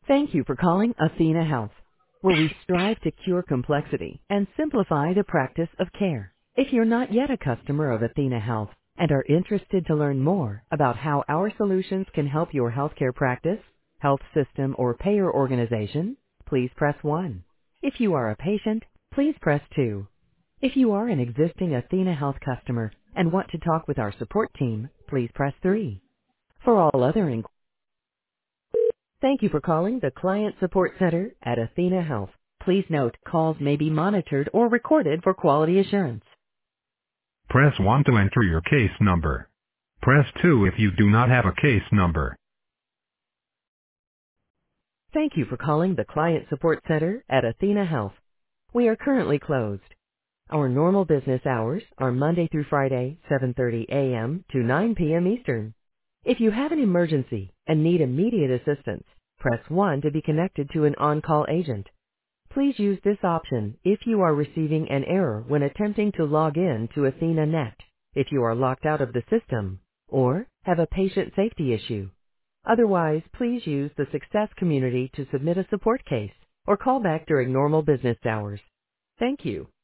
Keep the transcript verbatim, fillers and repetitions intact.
Thank you for calling Athena Health, where we strive to cure complexity and simplify the practice of care. If you're not yet a customer of Athena Health and are interested to learn more about how our solutions can help your healthcare practice, health system, or payer organization, please press one. If you are a patient, please press two. If you are an existing Athena Health customer and want to talk with our support team, please press three. For all other inquiries, thank you for calling the Client Support Center at Athena Health. Please note, calls may be monitored or recorded for quality assurance. Press one to enter your case number. Press two if you do not have a case number. Thank you for calling the Client Support Center at Athena Health. We are currently closed. Our normal business hours are Monday through Friday, seven thirty a m to nine p m Eastern. If you have an emergency and need immediate assistance, press one to be connected to an on-call agent. Please use this option if you are receiving an error when attempting to log in to AthenaNet, if you are locked out of the system, or have a patient safety issue. Otherwise, please use the Success community to submit a support case or call back during normal business hours. Thank you.